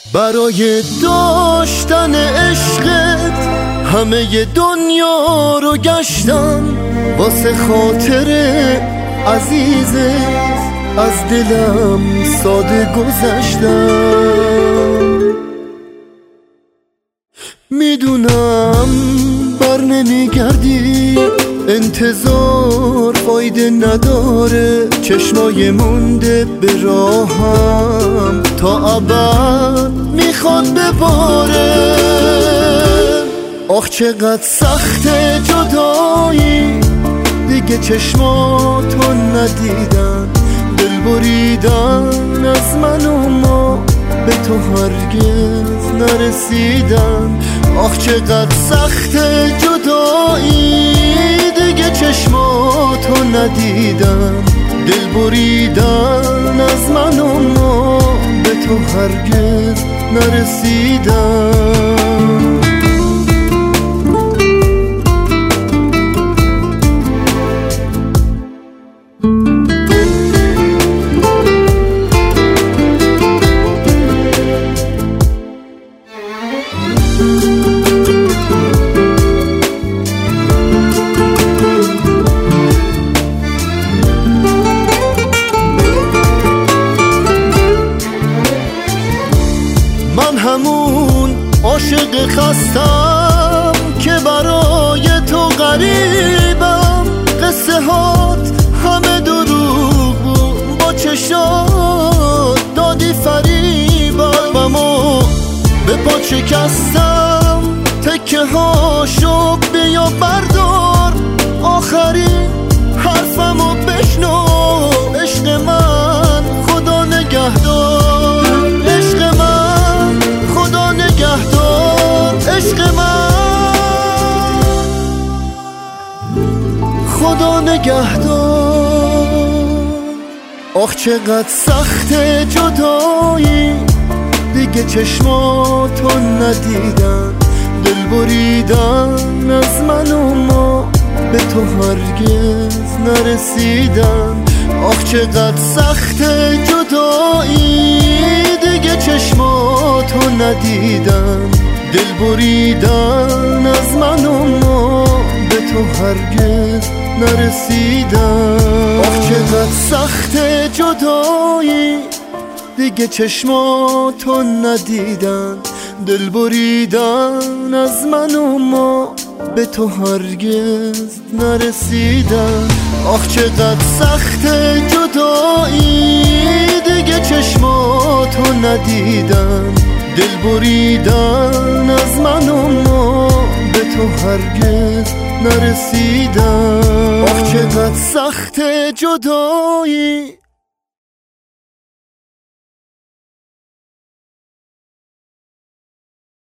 برای داشتن عشقت همه دنیا رو گشتم، واسه خاطر عزیزت از دلم ساده گذشتم. میدونم بر نمیگردی، انتظار فایده نداره، چشمای مونده به راهم تا ابد میخواد بباره. آخ چقدر سخته جدایی، دیگه چشماتو ندیدن، دل بریدن از من و ما به تو هرگز نرسیدن. آخ چقدر سخته جدایی، دیگه چشماتو ندیدن، دل بریدن از من و ما به تو هرگز نرسیدن. من همون عاشق خستم که برای تو غریبم، قصه هات همه دروغ بود، با چشات دادی فریبم. اما به پا شکستم، تکه هاشو بیا بردار، آخرین حرفمو بشنو. عشق من خدا نگهدار، عشق من خدا نگهدار، عشق من خدا نگهدار. آخ چقدر سخته جدایی، دیگه چشماتو ندیدن، دل بریدن از من و ما به تو هرگز نرسیدن. آخ چقدر سخته جدایی، دیگه چشماتو ندیدن، دل بریدن از من و ما به تو هرگز نرسیدن. آخ چقدر سخته جدایی، دیگه چشماتو ندیدن، دل بریدن از من و ما به تو هرگز نرسیدن. آخ چقدر سخته جدایی، دیگه چشماتو ندیدن، دل بریدن از من و ما به تو هرگز نرسیدن. آخ چقدر سخته جدایی.